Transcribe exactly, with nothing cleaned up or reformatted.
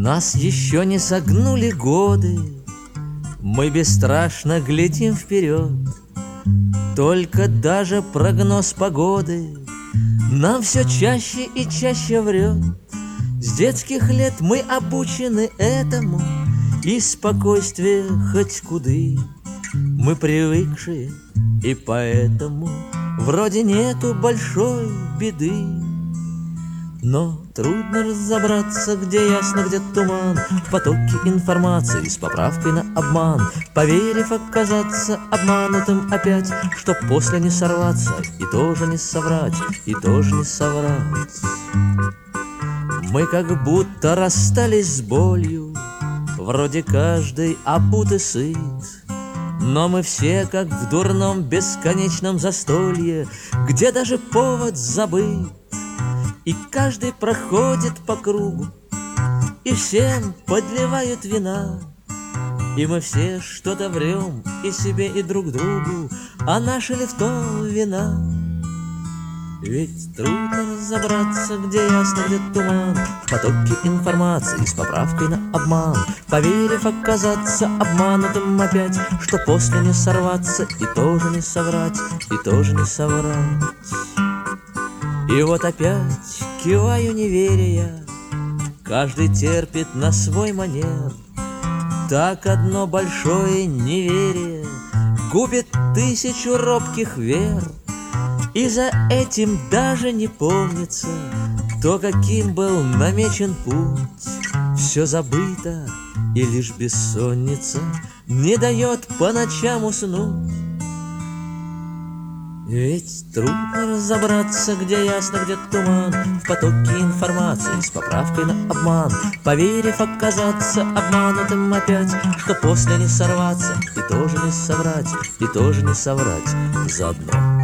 Нас еще не согнули годы, мы бесстрашно глядим вперед. Только даже прогноз погоды нам все чаще и чаще врет. С детских лет мы обучены этому, и спокойствие хоть куды мы привыкшие, и поэтому вроде нету большой беды. Но трудно разобраться, где ясно, где туман, в потоке информации с поправкой на обман, поверив оказаться обманутым опять, чтоб после не сорваться и тоже не соврать, и тоже не соврать. Мы как будто расстались с болью, вроде каждый обут и сыт, но мы все как в дурном бесконечном застолье, где даже повод забыт. И каждый проходит по кругу, и всем подливают вина, и мы все что-то врем и себе, и друг другу, а наша ли в том вина? Ведь трудно разобраться, где ясно, где туман, в потоке информации с поправкой на обман, поверив оказаться обманутым опять, что после не сорваться и тоже не соврать, и тоже не соврать. И вот опять киваю, не веря я, каждый терпит на свой манер. Так одно большое неверие губит тысячу робких вер. И за этим даже не помнится то, каким был намечен путь. Все забыто, и лишь бессонница не дает по ночам уснуть. Ведь трудно разобраться, где ясно, где туман, в потоке информации с поправкой на обман, поверив оказаться обманутым опять, что после не сорваться и тоже не соврать, и тоже не соврать заодно.